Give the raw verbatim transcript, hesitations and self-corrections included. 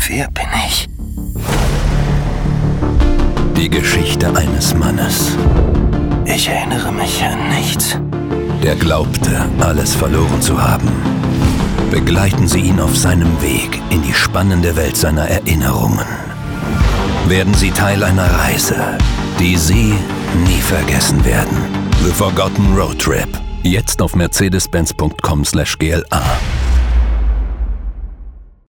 Wer bin ich? Die Geschichte eines Mannes. Ich erinnere mich an nichts. Der glaubte, alles verloren zu haben. Begleiten Sie ihn auf seinem Weg in die spannende Welt seiner Erinnerungen. Werden Sie Teil einer Reise, die Sie nie vergessen werden. The Forgotten Road Trip. Jetzt auf mercedes benz punkt com slash G L A.